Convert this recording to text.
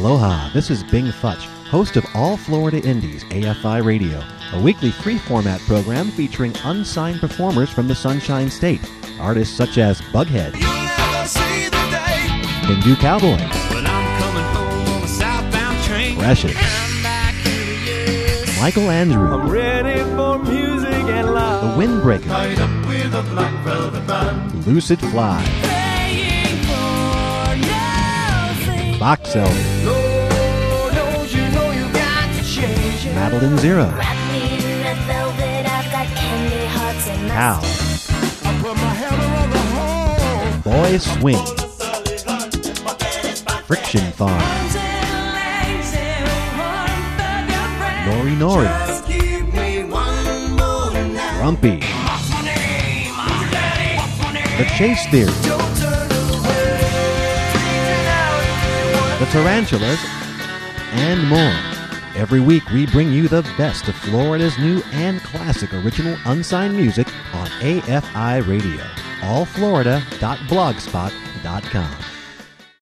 Aloha, this is Bing Futch, host of All Florida Indies, AFI Radio, a weekly free-format program featuring unsigned performers from the Sunshine State. Artists such as Bughead, Hindu Cowboys, Precious, Michael Andrews, I'm ready for music and love. The Windbreakers, Tied up with a black velvet band. Lucid Fly, Box Elder, Lord knows you know you got to change it. Madeline Zero, Wrap me in red velvet, I've got candy hearts in my Cow, I put my hammer on the hole. Boy Swing, Friction Farm, Nori Nori, Just give me one more night. Grumpy, The Chase Theory, Don't turn away. The Tarantulas, and more. Every week we bring you the best of Florida's new and classic original unsigned music on AFI Radio. Allflorida.blogspot.com.